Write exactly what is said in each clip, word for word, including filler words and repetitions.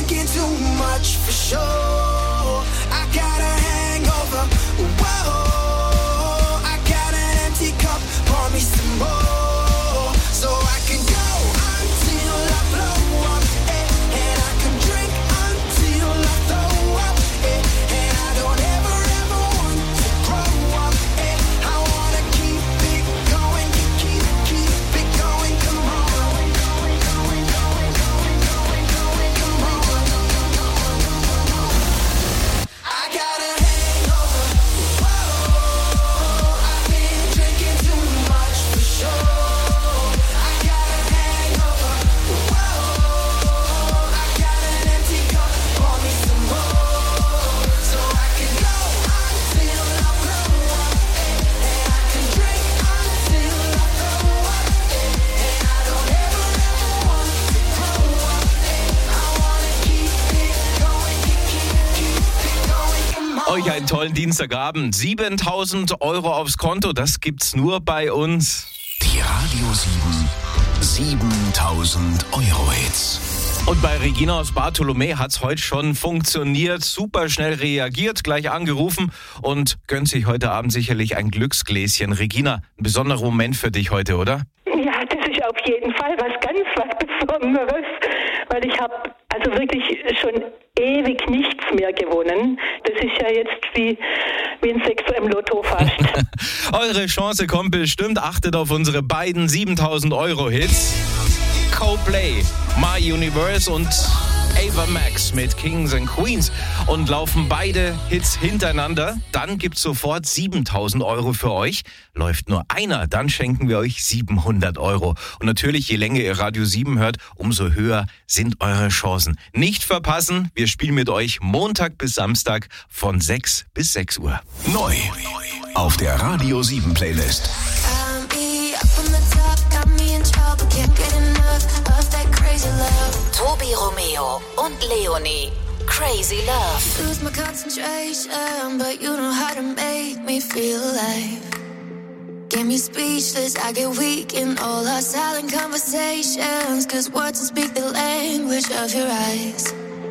drinking too much for sure. I got a hangover. Whoa, I got an empty cup. Pour me some more, so I can go until I blow up, eh, and I can drink until I throw up, eh, and I don't ever ever want to grow up, eh. I wanna keep it going, keep keep it going. Come on, going, going, going, going, going, going, going, come on. I got a hangover. Whoa, I've been drinking too much for sure. I got a hangover. Whoa, I got an empty cup. Pour me some more, so I can go until I blow up, eh, and I can drink until I throw up, eh, and I don't ever ever want to grow up, eh. I wanna keep it going, keep keep it going. Come on. Euch einen tollen Dienstagabend. siebentausend Euro aufs Konto, das gibt's nur bei uns. Die Radio sieben siebentausend Euro Hits. Und bei Regina aus Bartholomä hat's heute schon funktioniert. Super schnell reagiert, gleich angerufen und gönnt sich heute Abend sicherlich ein Glücksgläschen. Regina, ein besonderer Moment für dich heute, oder? Ja, das ist auf jeden Fall was ganz was Besonderes, weil ich habe also wirklich schon ewig nichts mehr gewonnen. Das ist ja jetzt wie, wie ein Sechser im Lotto fast. Eure Chance kommt bestimmt. Achtet auf unsere beiden siebentausend Euro Hits. Coldplay, My Universe und Ava Max mit Kings and Queens. Und laufen beide Hits hintereinander, dann gibt's sofort siebentausend Euro für euch. Läuft nur einer, dann schenken wir euch siebenhundert Euro. Und natürlich, je länger ihr Radio sieben hört, umso höher sind eure Chancen. Nicht verpassen, wir spielen mit euch Montag bis Samstag von sechs bis sechs Uhr. Neu auf der Radio sieben Playlist. Got me up on the top, got me in trouble, can't get enough of that crazy love. Tobi Romeo und Leonie. Crazy Love. Lose my concentration, but you know how to make me feel alive. Get me speechless, I get weak in all our silent conversations, cause words don't speak the language of your eyes.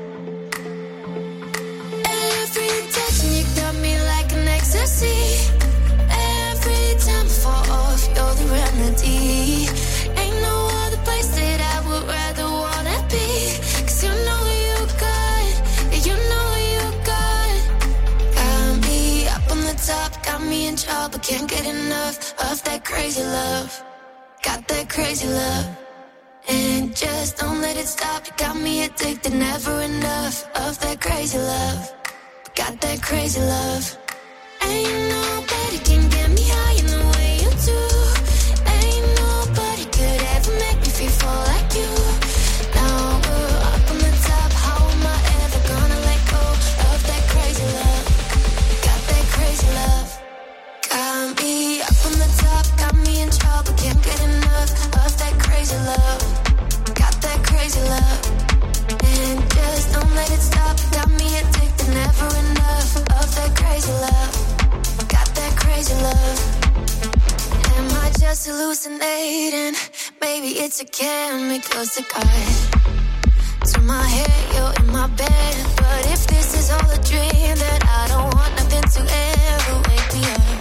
Every touch and you got me like an ecstasy. Every time I fall off, you're the remedy. Ain't no other place that I would rather wanna be, cause you know you got, yeah, you know you got. Got me up on the top, got me in trouble, can't get enough of that crazy love. Got that crazy love, and just don't let it stop. You got me addicted, never enough of that crazy love. Got that crazy love. Ain't nobody can get me high in the way you do. Ain't nobody could ever make me feel full like you. Now we're up on the top, how am I ever gonna let go of that crazy love? Got that crazy love. Got me up on the top, got me in trouble, can't get enough of that crazy love. Got that crazy love, and just don't let it stop. Got me addicted, never enough of that crazy love. Got that crazy love. Am I just hallucinating? Maybe it's a chemical cigarette. To my head, you're in my bed. But if this is all a dream, then I don't want nothing to ever wake me up.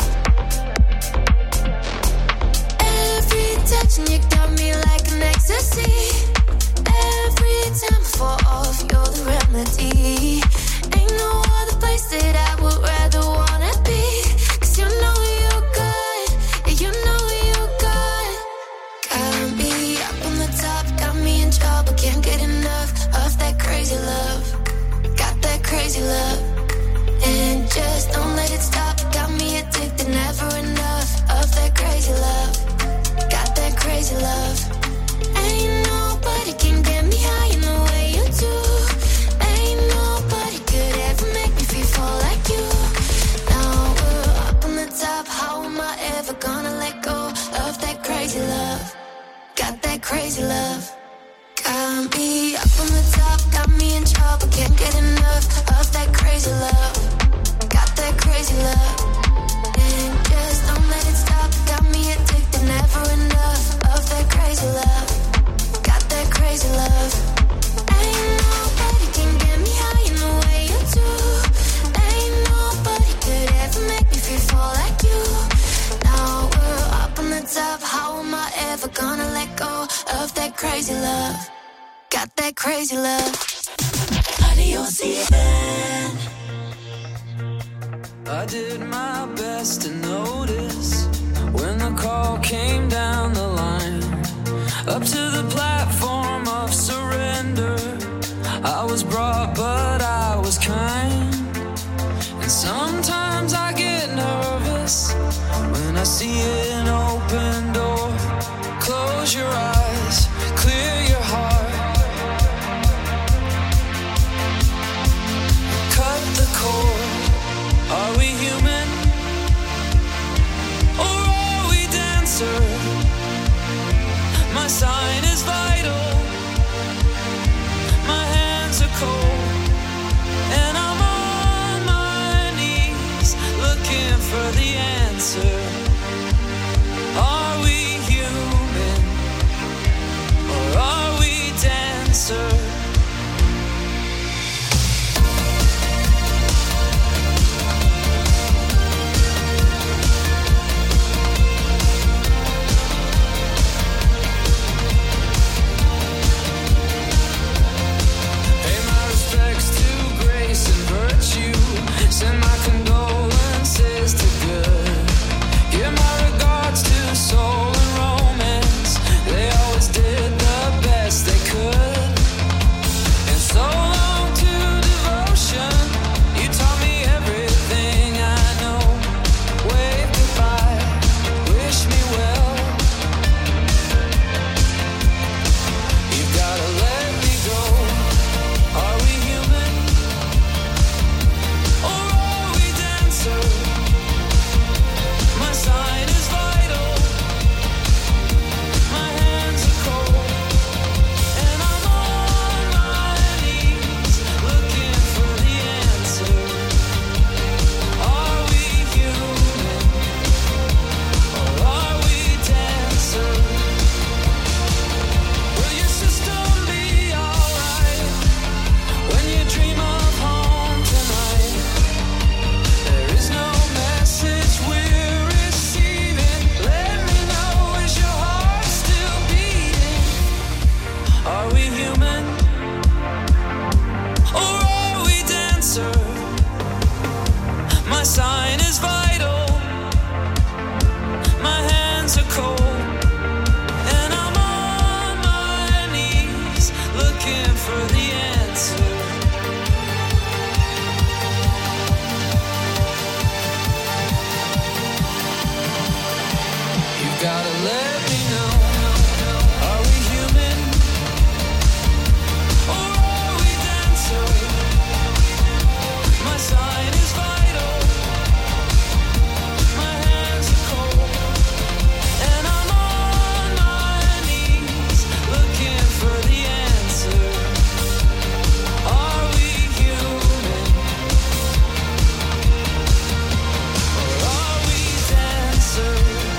Every touch and you got me like an ecstasy. Every time I fall off, you're the remedy. Ain't no other place that I would rather wanna be, cause you know you got, yeah, you know you got. Got me up on the top, got me in trouble, can't get enough of that crazy love. Got that crazy love, and just don't let it stop. Got me addicted, never enough of that crazy love. Got that crazy love. Ain't nobody can get me high in the way you do. Ain't nobody could ever make me feel full like you. Now we're up on the top, how am I ever gonna let go of that crazy love? Got that crazy love. Got me up on the top, got me in trouble, can't get enough of that crazy love. Got that crazy love, and just don't let it stop. Got me addicted, never enough of that crazy love. Got that crazy love. Ain't nobody can gonna let go of that crazy love. Got that crazy love. Adios, even. I did my best to notice when the call came down the line, up to the platform of surrender. I was brought, but I was kind. And sometimes I get nervous when I see an open door. Close your eyes, clear your heart. Cut the cord. Are we human? Or are we dancer? My sign is vital. My hands are cold. And I'm on my knees looking for the answer. Are we human? Or are we dancer? Send my condolences to good. Give my regards to soul and romance. They always did the best they could. And so long to devotion. You taught me everything I know. Wave goodbye, wish me well. You gotta let me go. Are we human? My sign is vital. My hands are cold. And I'm on my knees looking for the answer. Are we human? Or are we dancer? Will your system be alright when you dream of home tonight? There is no message we're receiving. Let me know, is your heart still beating? Are we human? Or are we dancer? My sign is vital. My hands are cold. And I'm on my knees looking for the answer. Gotta let me know. Are we human? Or are we dancer? My sign is vital. My hands are cold. And I'm on my knees looking for the answer. Are we human? Or are we dancer?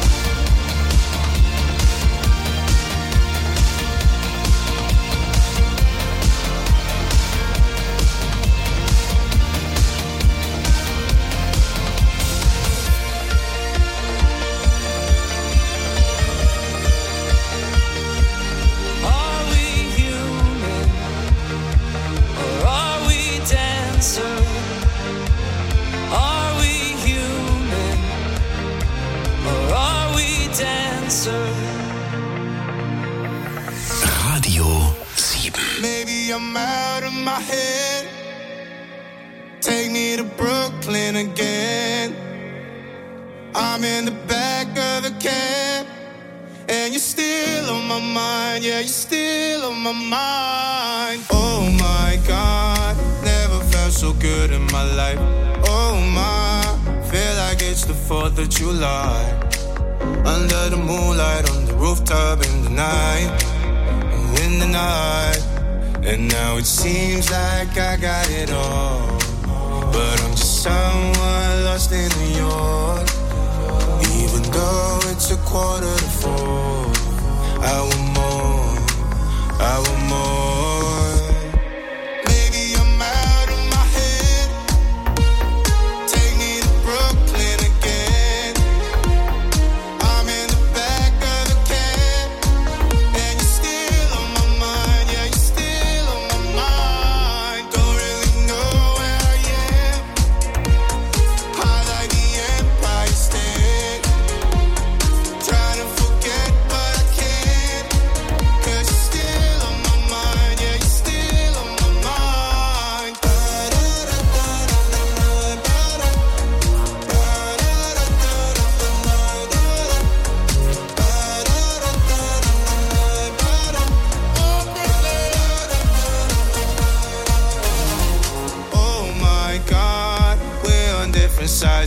Are we human? Or are we dancer? Are we human? Or are we dancer? Radio sieben. Maybe I'm out of my head. Take me to Brooklyn again. I'm in the back of the cab, and you're still on my mind. Yeah, you're still on my mind. Oh my God, never felt so good in my life. Oh my, feel like it's the fourth of July. Under the moonlight, on the rooftop in the night, in the night. And now it seems like I got it all, but I'm just someone lost in New York. Even though it's a quarter to four, I want more, I want more. Maybe I'm out of my head. Take me to Brooklyn again. I'm in the back of the cab,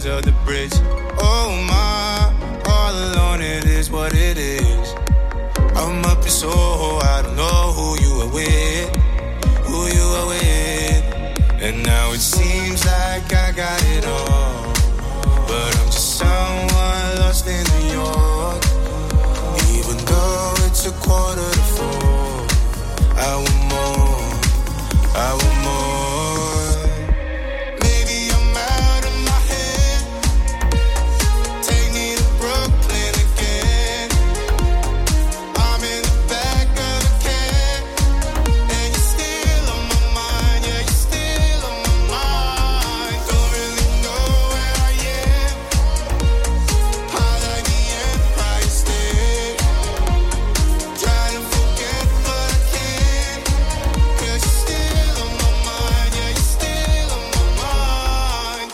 colors of the bridge. Oh my, all alone, it is what it is. I'm up in Soho, I don't know who you are with, who you are with. And now it seems like I got it all, but I'm just someone lost in New York. Even though it's a quarter to four, I want more, I want more. Maybe I'm out of my head. Take me to Brooklyn again. I'm in the back of a cab, and you're still on my mind. Yeah, you're still on my mind. Don't really know where I am. I like the Empire State. Trying to forget, but I can't. 'Cause you're still on my mind. Yeah, you're still on my mind.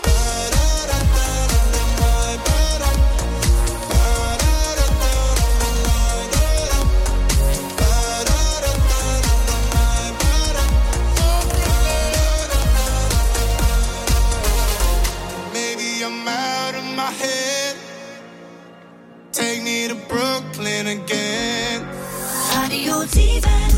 Maybe I'm out of my head. Take me to Brooklyn again. Radio sieben.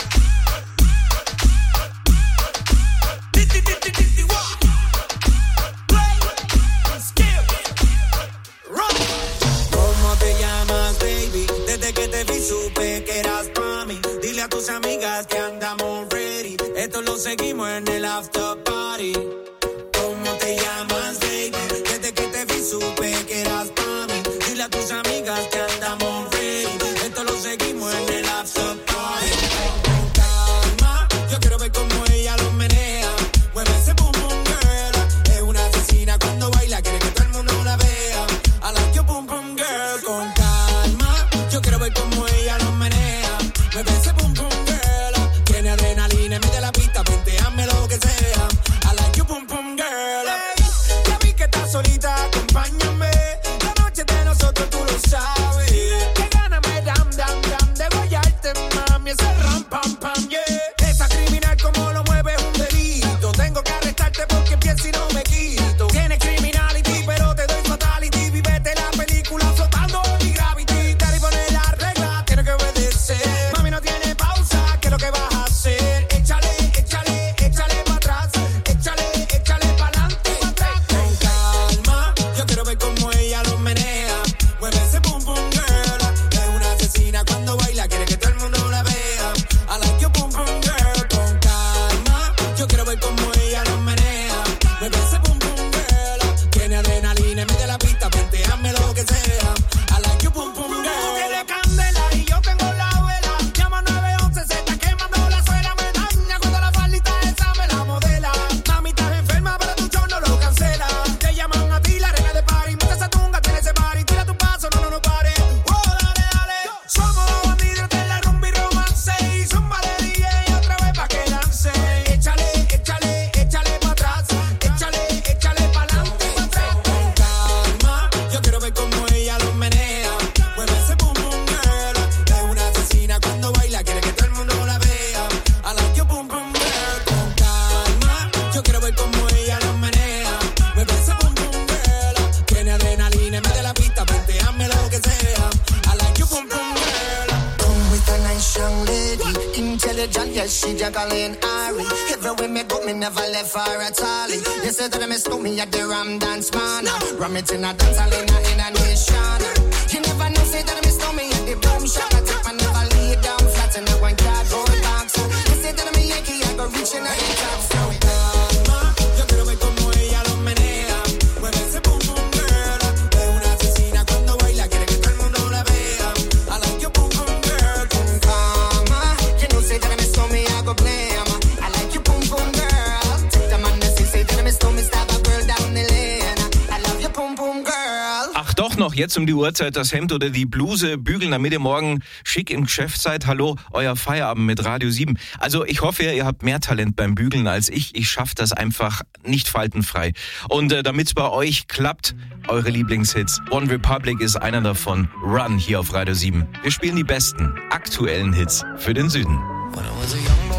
¿Cómo te llamas, baby? Desde que te vi supe que eras pa' mí. Dile a tus amigas que andamos ready. Esto lo seguimos en el after party. ¿Cómo te llamas, baby? Desde que te vi supe que eras pa' mí. Dile a tus amigas que andamos ready. Esto lo seguimos en el after party. Con calma, yo quiero ver cómo ella lo menea. Mueve ese boom boom girl. Es una asesina cuando baila, quiere que todo el mundo la vea. I like your boom boom girl. Con calma, yo quiero ver cómo ella lo menea. Mueve ese boom boom girl. Tiene adrenalina, mete la pista, penteame lo que sea. I like your boom boom girl. Hey, ya vi que estás solita, acompáñame. La noche de nosotros tú lo sabes. Que gana me dam dam dam de guayarte, mami. Ese ram pam pam, yeah. Esa criminal como lo mueve es un delito. Tengo que arrestarte porque pienso y no me quito. Tienes criminality, pero te doy fatality. Vivete la película flotando en mi gravity. Dale y poner la regla, tiene que obedecer. Mami no tiene pausa, ¿qué es lo que vas a hacer? Échale, échale, échale pa' atrás. Échale, échale pa'lante y pa' atrás. Con calma, yo quiero ver cómo ella lo menea. Mueve ese boom boom girl. Es una asesina cuando baila, quiere que todo el mundo la vea. I like your boom boom girl. Con calma, yo quiero ver cómo ella lo menea. Mueve ese boom boom girl. Tiene adrenalina, mete la pista, penteame lo que sea. I like your boom boom girl. Tú tienes candela y yo tengo la vela. Llama nueve once, se está quemando la suela. Me daña cuando la faldita esa me la modela. Mami, estás enferma, pero tu show no lo cancela. Te llaman a ti, la reina de party. Mete esa tunga, tiene ese party. Tira tu paso, no, no, no pare. Oh, dale, dale. Somos los bandidos de la rumba y romance. Y zumba de D J otra vez pa' que lance. Échale, échale, échale pa' atrás. Échale, échale pa'lante y pa' atrás. Con calma, yo quiero ver cómo ella lo menea. Mueve ese boom boom girl. Es una asesina cuando baila, quiere que todo el mundo la vea. I like your boom boom girl. Con calma, yo quiero ver cómo ella lo menea. Mueve ese boom boom girl. Tiene adrenalina, mete la pista, penteame lo que sea. I like your boom boom girl. Come with a nice young lady, intelligent, yes, she Jacqueline Ari. Everywhere me go, me never left her at all. You said that I miss me at the Ram Dance Man. Ram it in a dance hall in a, in a nation. You never know, say that I miss me at the boom shop. I take my never lay down flat in a one cardboard box. You said that I'm a Yankee, I go reaching out the top. So Calma, yo quiero ver cómo ella lo menea. Mueve ese boom boom girl. Es una asesina cuando baila, quiere que todo el mundo la vea. I like your boom boom girl. Con calma, you know, say that I miss me, I go blame. I like you, boom boom girl. Take the man that say that I miss me, stab a girl down the lane. I love you, boom boom girl. Ach doch noch, jetzt um die Uhrzeit das Hemd oder die Bluse bügeln, damit ihr morgen schick im Geschäft seid. Hallo, euer Feierabend mit Radio sieben. Also ich hoffe, ihr habt mehr Talent beim Bügeln als ich. Ich schaffe das einfach nicht faltenfrei. Und äh, damit es bei euch klappt, eure Lieblingshits. One Republic ist einer davon. Run hier auf Radio sieben. Wir spielen die besten aktuellen Hits für den Süden. When I was a young boy living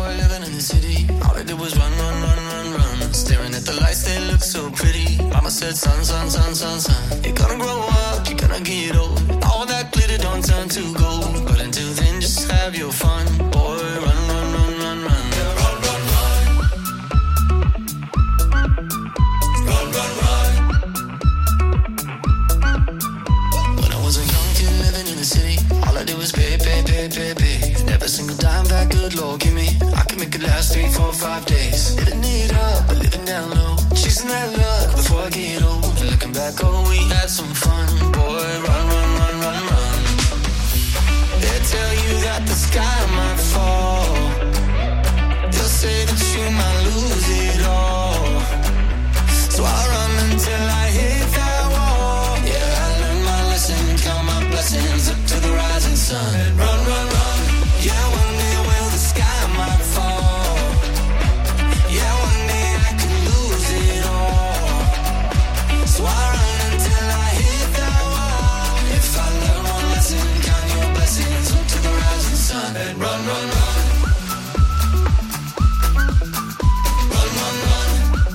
in the city. All I did was run, run, run, run, run. Staring at the lights, they look so pretty. Mama said, son, son, son, son, son, you're gonna grow up, you're gonna get old. All that glitter don't turn to gold. But until then, just have your fun. Boy, run, run, run, run, run. Run, run, run. Run, run, run. When I was a young kid living in the city, all I did was pay, pay, pay, pay, pay. Never single dime back, good Lord, give me. I can make it last three, four, five days. Living it up, but living down low. Chasing that luck before I get old. And looking back, oh, we had some fun. Boy, run, run, run, run, run. They tell you that the sky might fall. They'll say that you might lose it all. So I run until I hit that wall. Yeah, I learned my lesson, count my blessings up to the rising sun. Run, run, run. Yeah, one day will the sky might fall. Yeah, one day I could lose it all. So I run until I hit that wall. If I learn one lesson, count your blessings up to the rising sun. Run, run, run. Run, run, run.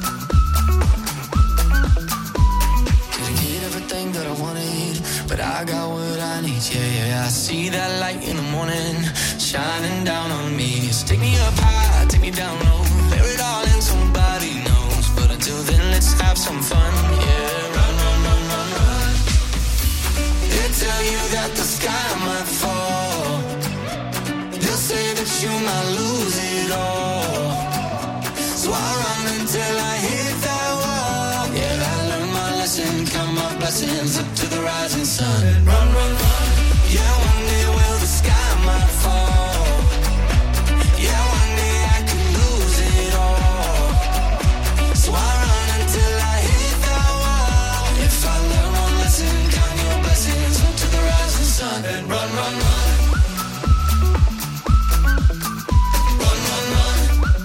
Didn't get everything that I wanted, but I got what I need. Yeah, yeah, I see that light in the morning shining down on me. So take me up high, take me down low. Bear it all in, somebody knows. But until then, let's have some fun. Yeah, run, run, run, run, run. They tell you that the sky might fall. They'll say that you might lose it all. So I run until I hit that wall. Yeah, I learned my lesson, count my blessings up to the rising sun. Run, run, run. Yeah, one day will the sky might fall. Yeah, one day I could lose it all. So I run until I hit that wall. If I learn one lesson, count your blessings up to the rising sun. Run, run, run. Run, run, run.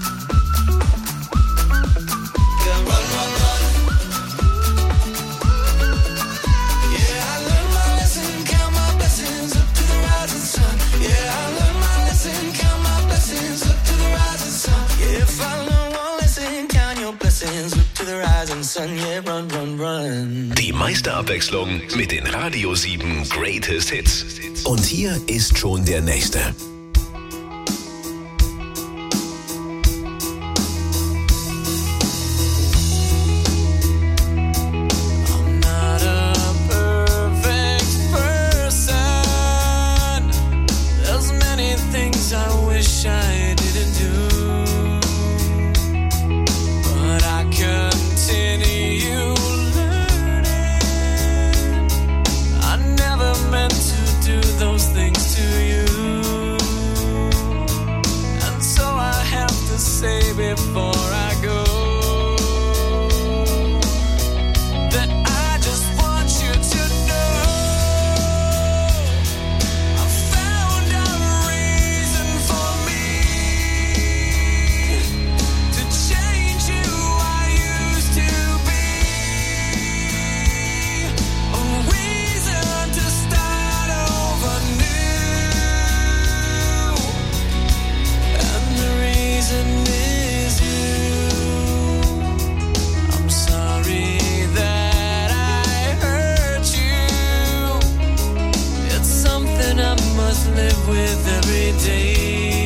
Yeah, run, run, run. Yeah, I learned my lesson, count my blessings up to the rising sun. Yeah, I learned my lesson, count my blessings up to the rising sun. Yeah, if I learn one lesson, count your blessings up to the rising sun. Yeah, run, run, run. Die meiste Abwechslung mit den Radio sieben Greatest Hits. Und hier ist schon der nächste. I'm not a perfect person. There's many things I wish I didn't do. But I continue learning. I never meant to do those things to you. And so I have to say before I go that I just want you to know I found a reason for me to change who I used to be. A reason to start over new. And the reason is you. I'm sorry that I hurt you. It's something I must live with every day.